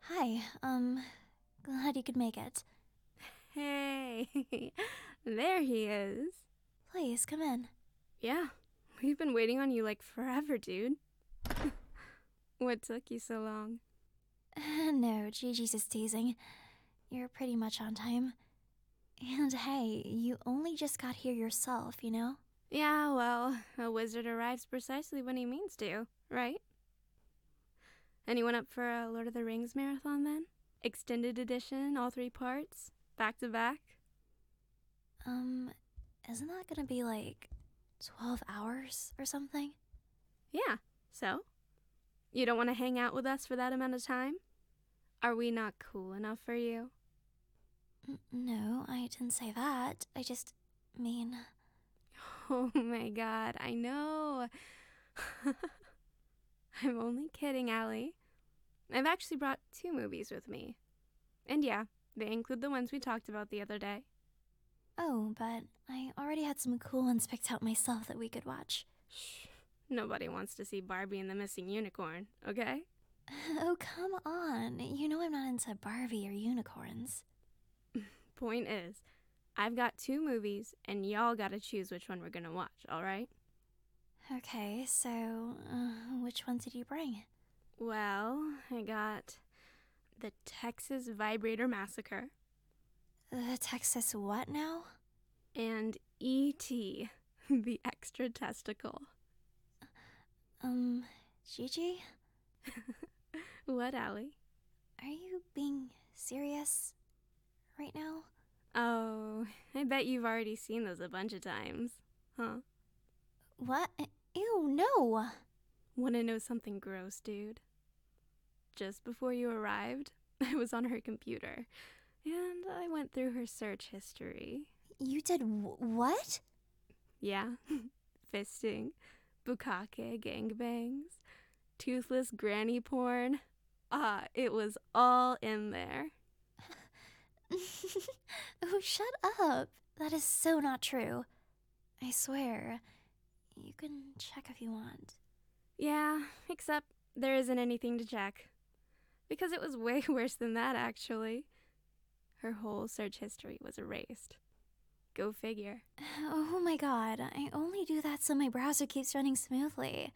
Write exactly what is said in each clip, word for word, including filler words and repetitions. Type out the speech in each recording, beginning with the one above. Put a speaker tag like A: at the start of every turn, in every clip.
A: Hi, um, glad you could make it.
B: Hey, there he is.
A: Please, come in.
B: Yeah, we've been waiting on you like forever, dude. What took you so long?
A: No, Gigi's just teasing. You're pretty much on time. And hey, you only just got here yourself, you know?
B: Yeah, well, a wizard arrives precisely when he means to, right? Anyone up for a Lord of the Rings marathon then? Extended edition, all three parts, back to back?
A: Um, isn't that gonna be like twelve hours or something?
B: Yeah, so? You don't want to hang out with us for that amount of time? Are we not cool enough for you?
A: N- no, I didn't say that. I just mean.
B: Oh my god, I know. I'm only kidding, Allie. I've actually brought two movies with me. And yeah, they include the ones we talked about the other day.
A: Oh, but I already had some cool ones picked out myself that we could watch.
B: Shh. Nobody wants to see Barbie and the Missing Unicorn, okay?
A: Oh, come on. You know I'm not into Barbie or unicorns.
B: Point is, I've got two movies, and y'all gotta choose which one we're gonna watch, alright?
A: Okay, so uh, which ones did you bring?
B: Well, I got the Texas Vibrator Massacre
A: The Texas what now?
B: and E T the Extra Testicle.
A: Um, Gigi?
B: What, Allie?
A: Are you being serious right now?
B: Oh, I bet you've already seen those a bunch of times, huh?
A: What? Ew, no!
B: Wanna know something gross, dude? Just before you arrived, I was on her computer, and I went through her search history.
A: You did w- what?
B: Yeah, fisting, bukkake gangbangs, toothless granny porn. Ah, it was all in there.
A: Oh, shut up. That is so not true. I swear. You can check if you want.
B: Yeah, except there isn't anything to check. Because it was way worse than that, actually. Her whole search history was erased. Go figure.
A: Oh my god, I only do that so my browser keeps running smoothly.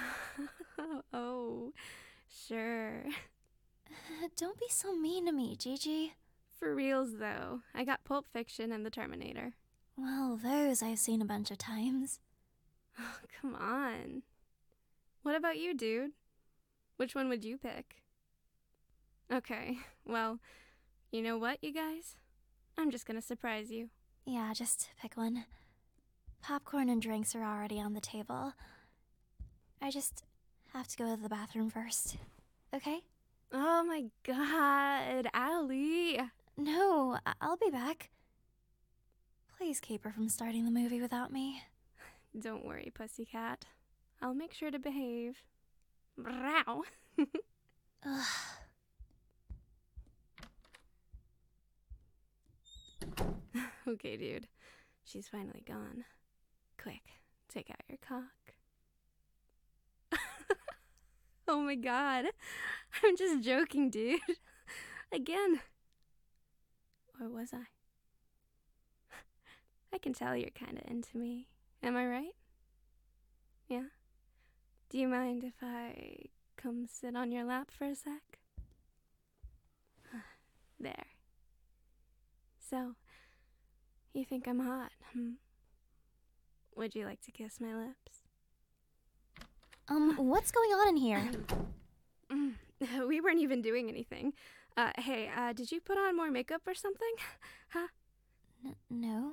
B: Oh, sure.
A: Don't be so mean to me, Gigi.
B: For reals, though, I got Pulp Fiction and The Terminator.
A: Well, those I've seen a bunch of times.
B: Oh, come on. What about you, dude? Which one would you pick? Okay, well, you know what, you guys? I'm just gonna surprise you.
A: Yeah, just pick one. Popcorn and drinks are already on the table. I just have to go to the bathroom first. Okay?
B: Oh my god, Allie!
A: No, I- I'll be back. Please keep her from starting the movie without me.
B: Don't worry, pussycat. I'll make sure to behave. Brow.
A: Ugh.
B: Okay, dude. She's finally gone. Quick, take out your cock. Oh my god. I'm just joking, dude. Again. Or was I? I can tell you're kinda into me. Am I right? Yeah? Do you mind if I come sit on your lap for a sec? There. So, you think I'm hot, hmm? Would you like to kiss my lips?
A: Um, what's going on in here?
B: Mm, we weren't even doing anything. Uh, hey, uh, did you put on more makeup or something? Huh?
A: N- no.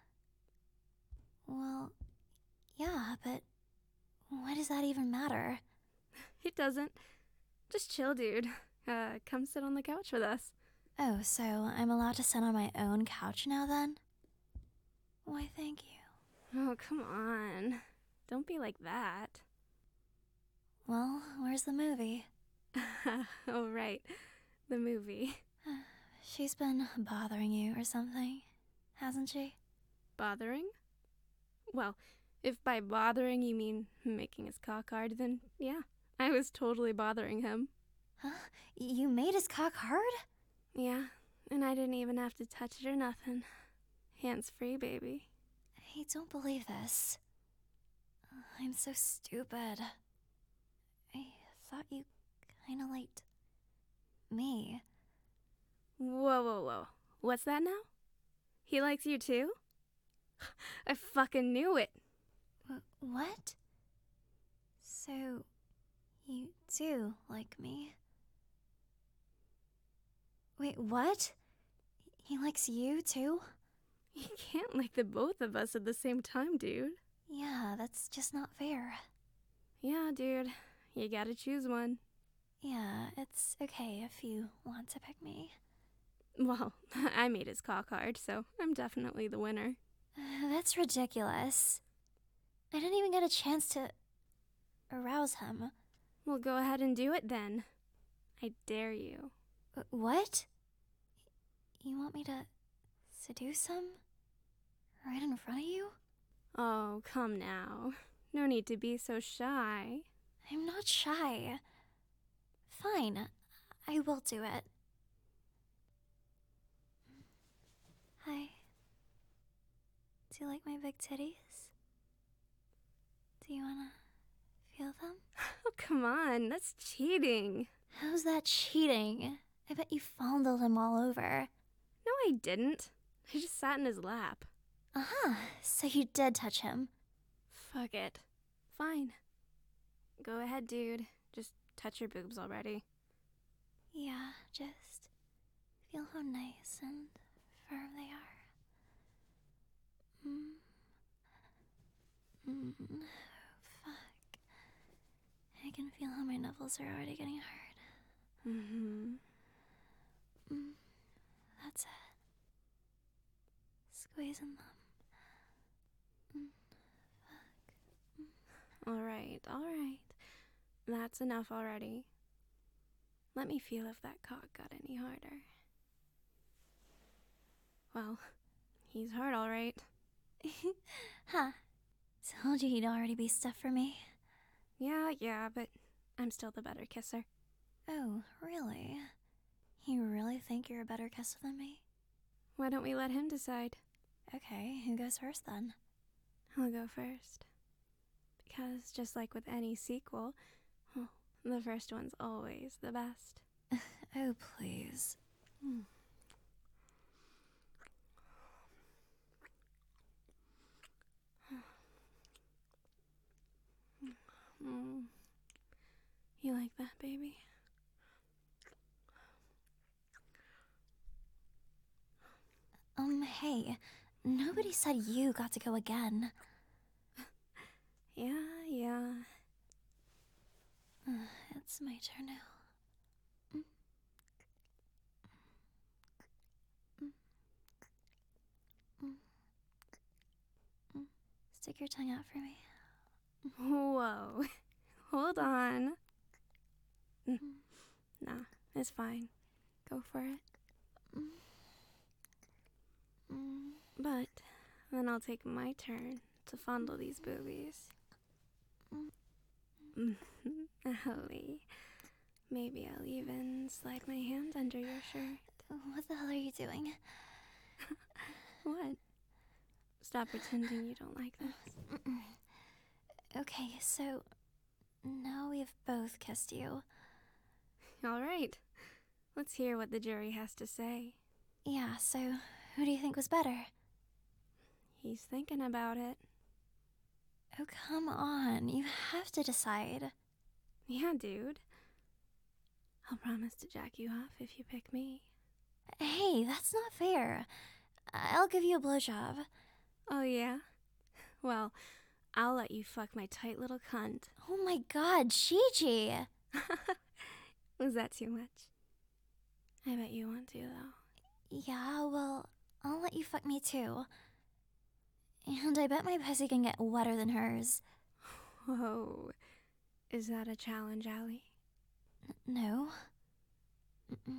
A: Well, yeah, but why does that even matter?
B: It doesn't. Just chill, dude. Uh, come sit on the couch with us.
A: Oh, so I'm allowed to sit on my own couch now then? Why, thank you.
B: Oh, come on. Don't be like that.
A: Well, where's the movie?
B: Oh, right. The movie.
A: She's been bothering you or something, hasn't she?
B: Bothering? Well, if by bothering you mean making his cock hard, then yeah, I was totally bothering him.
A: Huh? You made his cock hard?
B: Yeah, and I didn't even have to touch it or nothing. Hands free, baby.
A: I don't believe this. I'm so stupid. I thought you kinda liked me.
B: Whoa, whoa, whoa. What's that now? He likes you too? I fucking knew it.
A: W- what? So, you do like me? Wait, what? He likes you too?
B: You can't like the both of us at the same time, dude.
A: Yeah, that's just not fair.
B: Yeah, dude. You gotta choose one.
A: Yeah, it's okay if you want to pick me.
B: Well, I made his cock hard, so I'm definitely the winner.
A: Uh, that's ridiculous. I didn't even get a chance to arouse him.
B: Well, go ahead and do it then. I dare you.
A: W- what? You want me to seduce him? Right in front of you?
B: Oh, come now. No need to be so shy.
A: I'm not shy. Fine, I will do it. Hi. Do you like my big titties? Do you wanna feel them?
B: Oh, come on. That's cheating.
A: How's that cheating? I bet you fondled him all over.
B: No, I didn't. I just sat in his lap.
A: Uh-huh, so you did touch him.
B: Fuck it. Fine. Go ahead, dude. Just touch your boobs already.
A: Yeah, just feel how nice and firm they are. Mm. Mm. Fuck. I can feel how my nipples are already getting hard.
B: Mm-hmm.
A: Mm. That's it. Squeezing them. Mm. Fuck. Mm.
B: Alright, alright. That's enough already. Let me feel if that cock got any harder. Well, he's hard alright.
A: Huh. Told you he'd already be stuff for me.
B: Yeah, yeah, but I'm still the better kisser.
A: Oh, really? You really think you're a better kisser than me?
B: Why don't we let him decide?
A: Okay, who goes first then?
B: I'll go first. Because just like with any sequel, well, the first one's always the best.
A: Oh, please.
B: Mm. Mm. You like that, baby?
A: Um, hey, nobody said you got to go again.
B: Yeah, yeah.
A: Uh, it's my turn now. Mm. Mm. Mm. Mm. Stick your tongue out for me.
B: Whoa. Hold on. Mm.
A: Mm.
B: Nah, it's fine. Go for it.
A: Mm. Mm.
B: But then I'll take my turn to fondle these boobies.
A: Mm.
B: Ellie. Maybe I'll even slide my hand under your shirt.
A: What the hell are you doing?
B: What? Stop pretending you don't like this.
A: Okay, so now we've both kissed you.
B: All right. Let's hear what the jury has to say.
A: Yeah, so who do you think was better?
B: He's thinking about it.
A: Oh, come on. You have to decide.
B: Yeah, dude. I'll promise to jack you off if you pick me.
A: Hey, that's not fair. I'll give you a blowjob.
B: Oh, yeah? Well, I'll let you fuck my tight little cunt.
A: Oh my god, Gigi!
B: Was that too much? I bet you want to, though.
A: Yeah, well, I'll let you fuck me too. And I bet my pussy can get wetter than hers.
B: Whoa. Is that a challenge, Allie?
A: N- no. Mm-mm.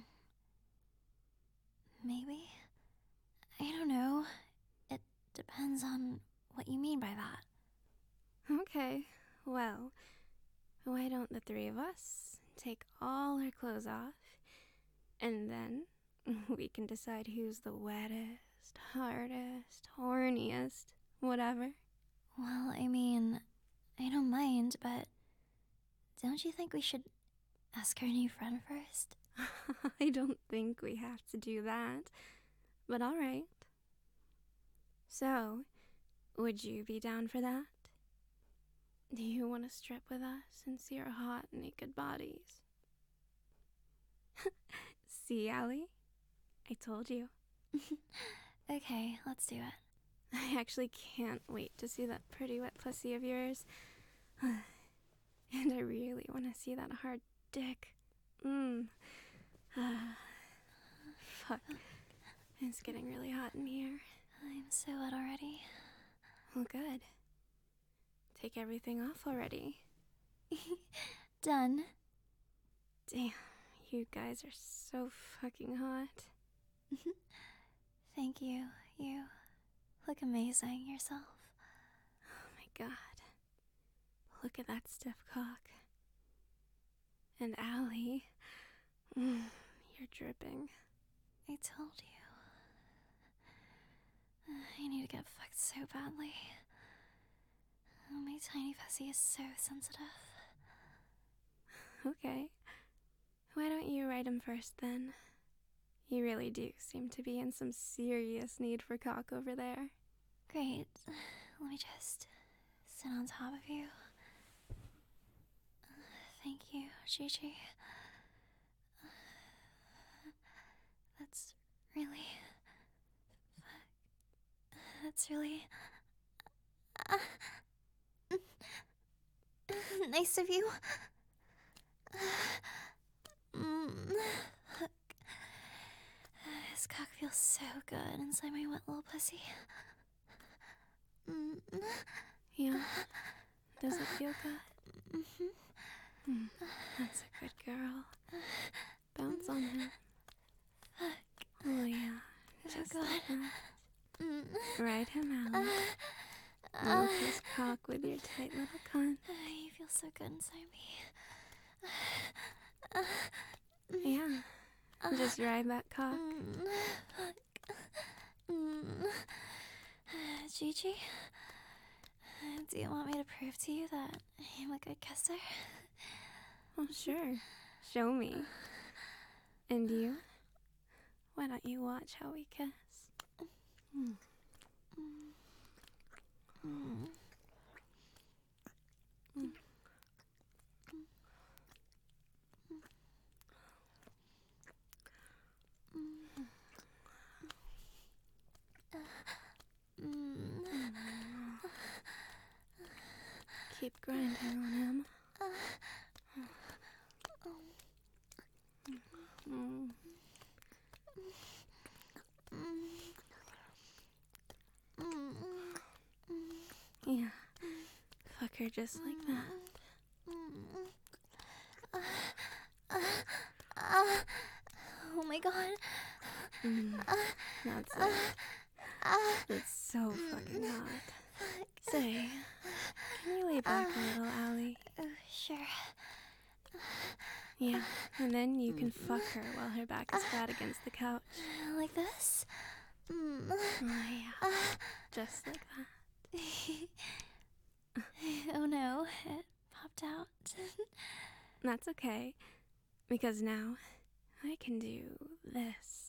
A: Maybe? I don't know. It depends on what you mean by that.
B: Okay, well, why don't the three of us take all our clothes off, and then we can decide who's the wettest, hardest, horniest, whatever.
A: Well, I mean, I don't mind, but don't you think we should ask our new friend first?
B: I don't think we have to do that, but alright. So, would you be down for that? Do you want to strip with us and see our hot, naked bodies? See, Allie? I told you.
A: Okay, let's do it.
B: I actually can't wait to see that pretty wet pussy of yours. And I really want to see that hard dick. Mmm. Fuck. It's getting really hot in here.
A: I'm so wet already.
B: Well, good. Take everything off already.
A: Done.
B: Damn, you guys are so fucking hot.
A: Thank you. You look amazing yourself.
B: Oh my god. Look at that stiff cock. And Allie, mm, you're dripping.
A: I told you. I need to get fucked so badly. My tiny pussy is so sensitive.
B: Okay. Why don't you ride him first then? You really do seem to be in some serious need for cock over there.
A: Great. Let me just sit on top of you. Thank you, Gigi. That's really... That's really... nice of you. This cock feels so good inside my wet little pussy.
B: Yeah. Does it feel good?
A: Mm-hmm.
B: Mm, that's a good girl. Bounce on him. Oh yeah. Just
A: God.
B: like that.
A: Mm.
B: Ride him out. Milk his cock with your tight little cunt.
A: You feel so good inside me.
B: Yeah. Just ride that cock.
A: Gigi, do you want me to prove to you that I'm a good kisser?
B: Oh, sure. Show me. And you? Why don't you watch how we kiss? Mm.
A: Mm.
B: Mm. Keep grinding on him. Mm. Yeah. Fuck her just like that.
A: Oh my god.
B: Mm. That's it. It's so fucking hot. Say, can you lay back a little, Allie?
A: Oh, sure.
B: Yeah, and then you can fuck her while her back is flat against the couch.
A: Like this? Mm.
B: Oh yeah, just like that.
A: Oh no, it popped out.
B: That's okay, because now I can do this.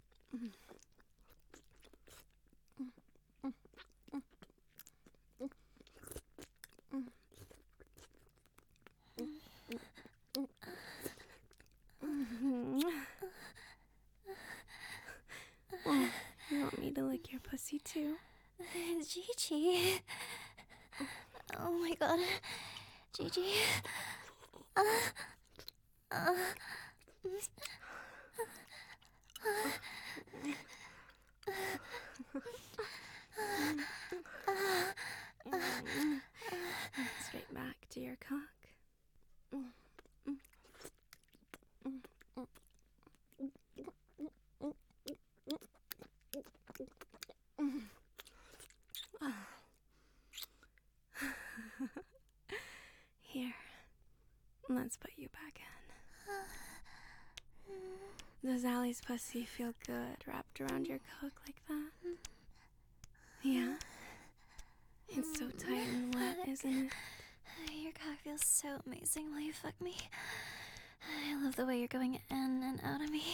B: Oh, you want me to lick your pussy too?
A: Gigi. Oh my god. Gigi. Uh, uh,
B: Straight back to your cock. Here, let's put you back in. Does Allie's pussy feel good wrapped around your cock like that? Yeah? It's so tight and wet, isn't it?
A: Your cock feels so amazing while you fuck me. I love the way you're going in and out of me.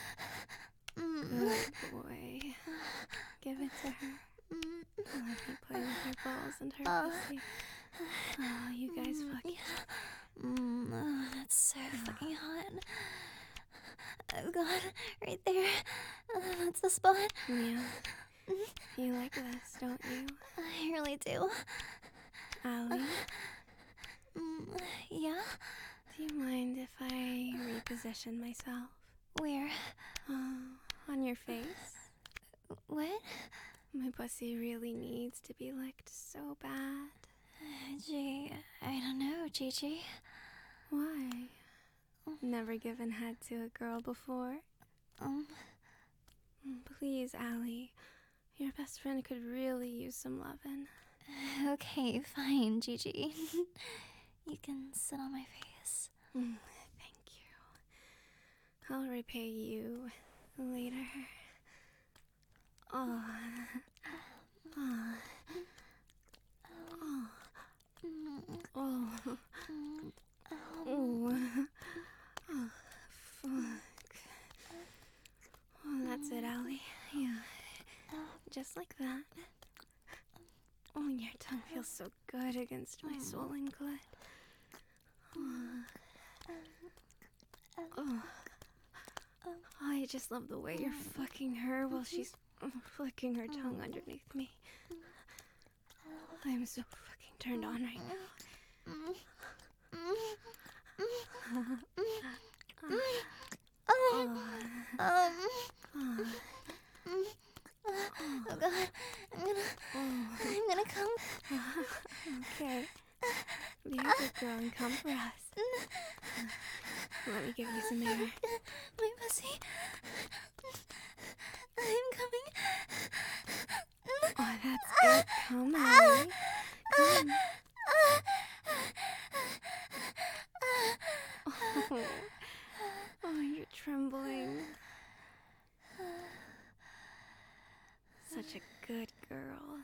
B: Good boy. Give it to her. Let me play with her balls and her pussy. Oh, you guys fucking...
A: Mm, oh, that's so fucking hot. Oh god, right there. Uh, that's the spot.
B: Yeah. You like this, don't you?
A: I really do.
B: Allie?
A: Mm, yeah?
B: Do you mind if I reposition myself?
A: Where?
B: Oh, on your face?
A: What?
B: My pussy really needs to be licked so bad.
A: Gee, I don't know, Gigi.
B: Why? Never given head to a girl before?
A: Um,
B: Please, Allie. Your best friend could really use some lovin'.
A: okay, fine, Gigi. You can sit on my face.
B: Mm, thank you. I'll repay you later. Oh. Oh. Oh. Oh. Oh. Oh. Fuck. Oh, that's it, Allie. Yeah. Just like that. Oh, your tongue feels so good against my swollen clit. Oh. Oh. Oh, I just love the way you're fucking her while she's flicking her tongue underneath me. I'm so fucking turned on right now.
A: Um, um,
B: Oh.
A: oh god, I'm gonna, I'm gonna come.
B: Okay. Be a good girl and come for us. Let me give you some air.
A: My pussy. I'm coming.
B: Oh, that's good. Come, Allie. Come. Oh. Oh, you're trembling. Such a good girl.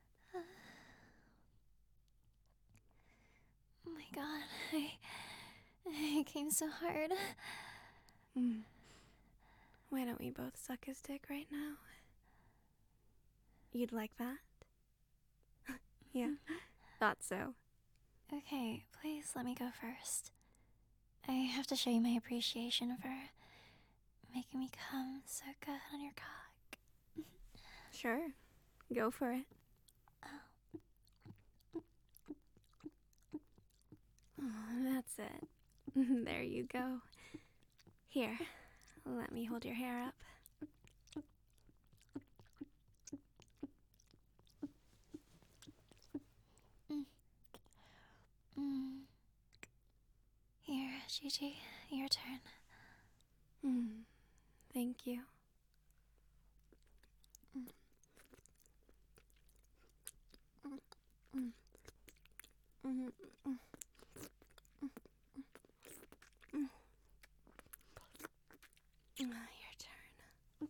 A: Oh my god, I, I came so hard.
B: Mm. Why don't we both suck his dick right now? You'd like that? Yeah, thought so.
A: Okay, please let me go first. I have to show you my appreciation for making me come so good on your cock.
B: Sure, go for it. Oh, that's it. There you go. Here, let me hold your hair up.
A: Mm. Here, Gigi, your turn.
B: Mm, thank you. Mm. Mm. Mm. Mm. Mm. Mm. Your turn.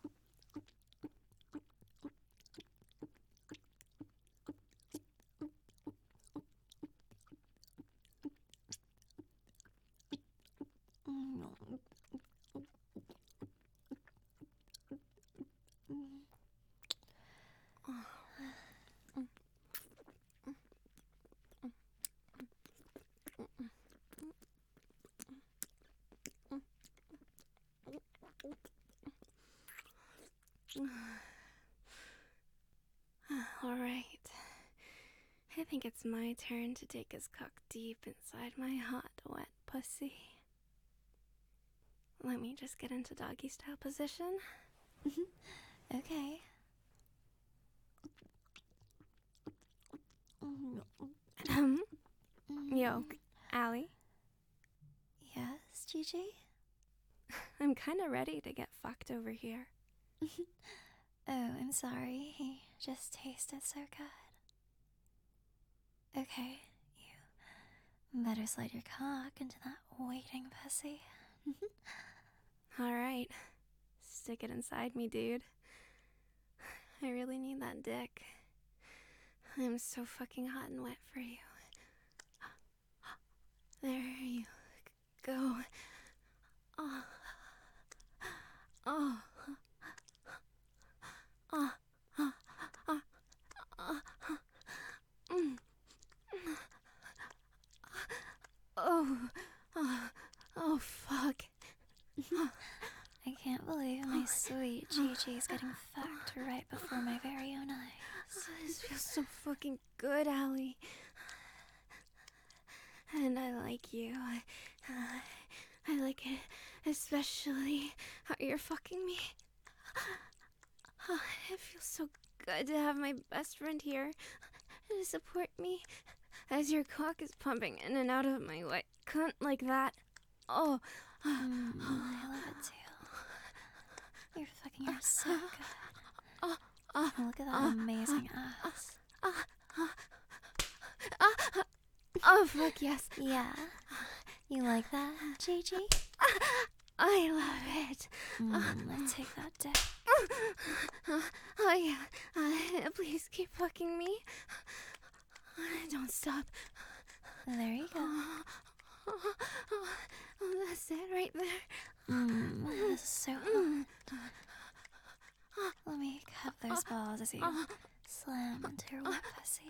A: Mm.
B: All right. I think it's my turn to take his cock deep inside my hot, wet pussy. Let me just get into doggy style position.
A: Okay.
B: Um, yo, Allie,
A: Yes, Gigi?
B: I'm kinda ready to get fucked over here.
A: Oh, I'm sorry. He just tasted so good. Okay, you better slide your cock into that waiting pussy.
B: Alright. Stick it inside me, dude. I really need that dick. I'm so fucking hot and wet for you. There you go. Oh. Oh. Oh. Oh. Oh. Oh. Mm. Oh. Oh. Oh, fuck.
A: I can't believe my sweet Gigi's getting fucked right before my very own eyes.
B: This feels so fucking good, Allie. And I like you. I, uh, I like it, especially how you're fucking me. Oh, it feels so good to have my best friend here to support me as your cock is pumping in and out of my wet cunt like that. Oh,
A: Mm, I love it too. Your fucking are so good. Look at that amazing ass.
B: Oh, fuck yes.
A: Yeah. You like that, Gigi?
B: I love it.
A: Mm, let's take that dick.
B: Oh, yeah. Uh, please keep fucking me. Don't stop.
A: There you go.
B: Oh, that's it right there.
A: Mmm, this is so hot. Let me cup those balls as you slam into your wet pussy.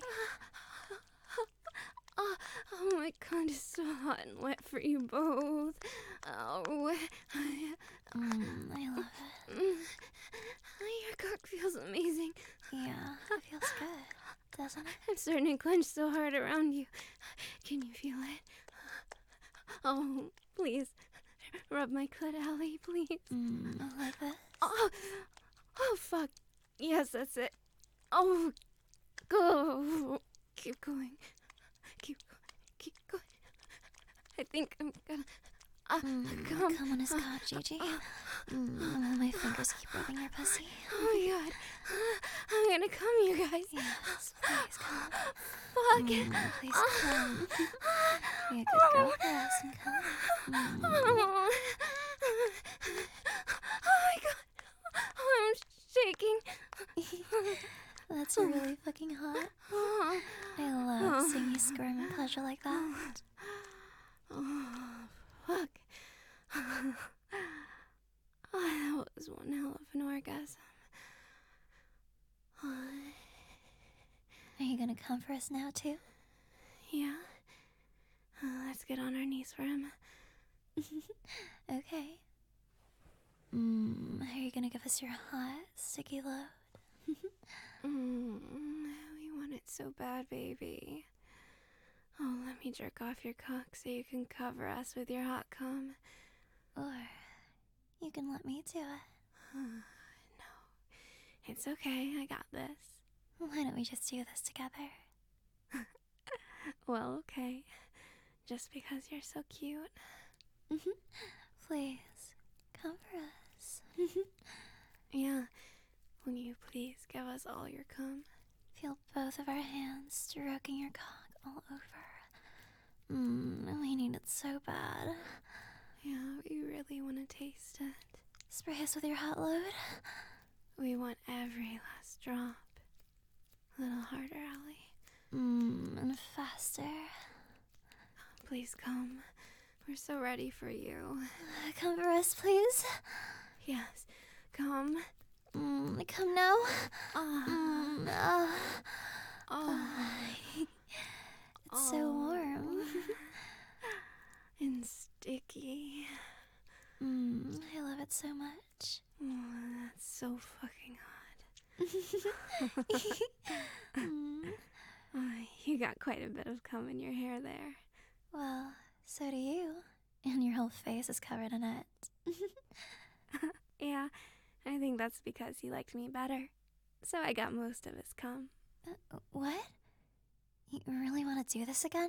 B: Oh, oh, my cunt is so hot and wet for you both. Oh,
A: Mmm, I love it.
B: Your cock feels amazing.
A: Yeah, it feels good, doesn't it?
B: I'm starting to clench so hard around you. Can you feel it? Oh, please. Rub my clit, Allie, please.
A: Mmm, I like this.
B: Oh, oh, fuck. Yes, that's it. Oh, go. Keep going. Keep going. Keep going. I think I'm gonna... Uh,
A: Mm,
B: come.
A: come on his cock, Gigi. Mm, while my fingers keep rubbing your pussy.
B: Oh my god. I'm gonna come, you guys.
A: Yes, please come.
B: Fuck.
A: Mm, please come. Be a good girl for us and come. Mm.
B: Oh. Oh my god. I'm shaking.
A: That's really fucking hot.
B: Oh.
A: I love seeing you squirm in pleasure like that.
B: Oh, fuck. Oh, that was one hell of an orgasm. Oh,
A: Are you gonna come for us now, too?
B: yeah. Uh, let's get on our knees for him.
A: Okay. Mmm, are you gonna give us your hot, sticky load?
B: Mm, we want it so bad, baby. Oh, let me jerk off your cock so you can cover us with your hot cum.
A: Or you can let me do it.
B: No, it's okay. I got this.
A: Why don't we just do this together?
B: Well, okay. Just because you're so cute.
A: Please, come for us.
B: Yeah. Will you please give us all your cum?
A: Feel both of our hands stroking your cock all over. Mmm, we need it so bad.
B: Yeah, we really want to taste it.
A: Spray us with your hot load.
B: We want every last drop. A little harder, Allie.
A: Mmm, and faster.
B: Please come. We're so ready for you.
A: Come for us, please.
B: Yes, come.
A: Mmm, come now.
B: Ah.
A: Mmm, uh,
B: Oh.
A: it's so warm.
B: And sticky.
A: Mmm, I love it so much.
B: Oh, that's so fucking hot.
A: Mm,
B: Oh, you got quite a bit of cum in your hair there.
A: well, so do you. And your whole face is covered in it.
B: Yeah, I think that's because he liked me better. So I got most of his cum.
A: Uh, what? You really want to do this again?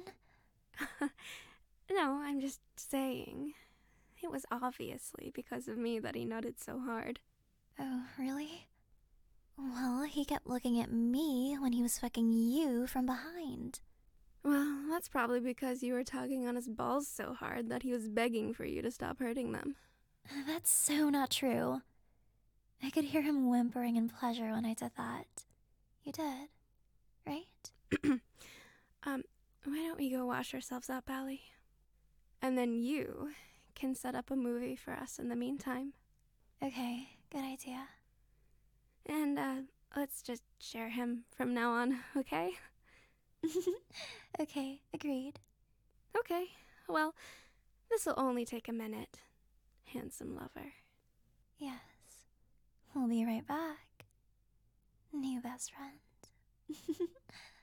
B: No, I'm just saying. It was obviously because of me that he nutted so hard.
A: Oh, really? Well, he kept looking at me when he was fucking you from behind.
B: Well, that's probably because you were tugging on his balls so hard that he was begging for you to stop hurting them.
A: That's so not true. I could hear him whimpering in pleasure when I did that. You did, right?
B: um, why don't we go wash ourselves up, Allie? And then you can set up a movie for us in the meantime.
A: Okay, good idea.
B: And, uh, let's just share him from now on, okay?
A: Okay, agreed.
B: Okay, well, this'll only take a minute. Handsome lover.
A: Yes. We'll be right back. New best friend.